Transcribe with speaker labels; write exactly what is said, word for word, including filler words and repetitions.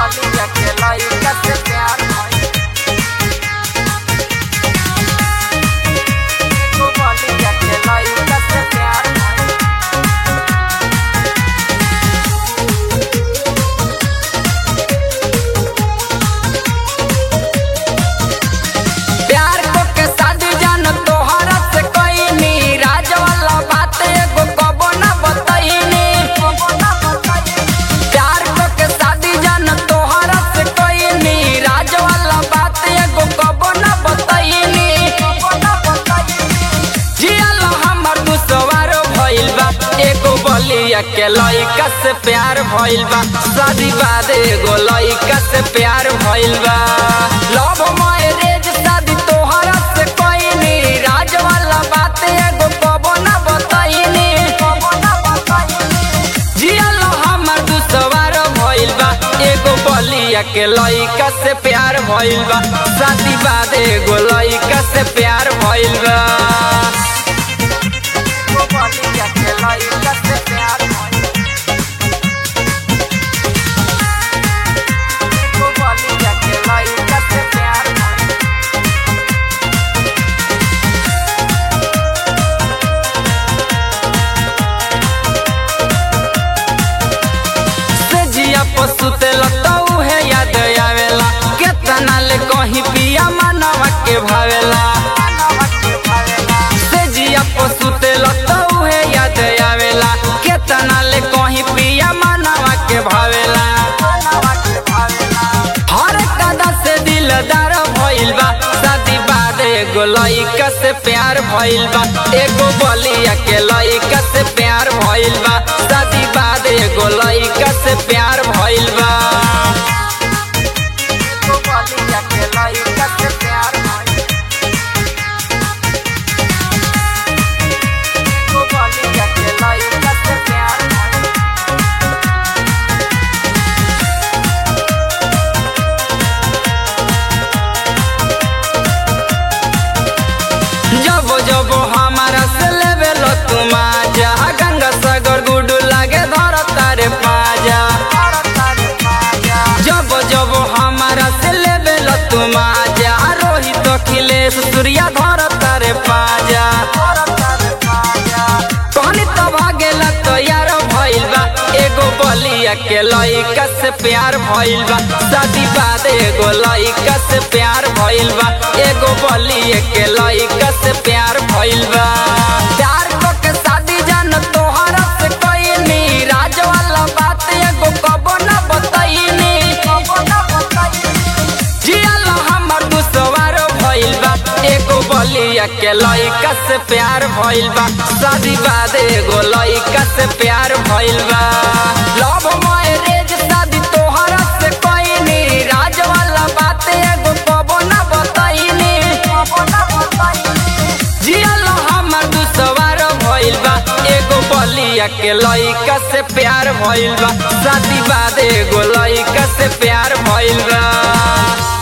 Speaker 1: बलिया के लइका से प्यार भइल एगो बलिया के लइका से प्यार भइल प्यार को के शादी जान तोहरा से कइनी राज वाला बात एगो कबो ना बतइनी प्यार को के शादी जान तोहरा से कइनी राज वाला बात एगो कबो ना बतइनी जियल हमर दुसवार भइल बा एगो बलिया के लइका से प्यार भइल बा शादी बाद एगो लइका से प्यार भइल बा लव मैरिज शादी तोहरा से कइनी राज वाला बात एगो कबो ना बतइनी जियल हमर दुसवार भइल बा एगो बलिया के लइका से प्यार भइल बा शादी बाद एगो लइका से प्यार भइल बा एगो बलिया के लइका से प्यार भइल एगो बलिया के लइका से प्यार भइल से जिया पसुते लतऊ है याद आवेला केतना ले कहीं पिया मनवा के भावेला से जिया पसुते लतऊ है याद आवेला केतना ले कहीं पिया मनवा के भावेला हर कदा से दिलदार भइल बा शादी बाद एगो लइका से प्यार भइल बा एगो बलिया के लइका से प्यार भइल बा शादी बाद एगो लइका से प्यार भइल बा एगो बलिया के लइका से प्यार भइल एगो बलिया के लइका से प्यार भइल जब जब हमारा से लेवेल तुम आजा गंगा सागर गुडू लागे धर तारे पाजा जब जब हमारा से लेवेल तुम आजा रोहित अखिलेश सूर्या धर तारे पाजा कहनी तो भागेला तो यार भइल बा एगो बलिया के लइका से प्यार भइल बा शादी बाद एगो लइका से प्यार भइल बा एगो बलिया के लइका से प्यार भइल बा प्यार को के शादी जान तोहरा से कइनी राज वाला बात एगो कबो ना बतइनी जियल हमर दुसवार भइल बा एगो बलिया के लइका से प्यार भइल बा शादी बाद एगो लइका से प्यार भइल बा लव मैरिज शादी तोहरा से कइनी राज वाला बात एगो कबो ना बतइनी जियल हमर दुसवार भइल बा एगो बलिया के लइका से प्यार भइल बा शादी बाद एगो लइका से प्यार भइल बा।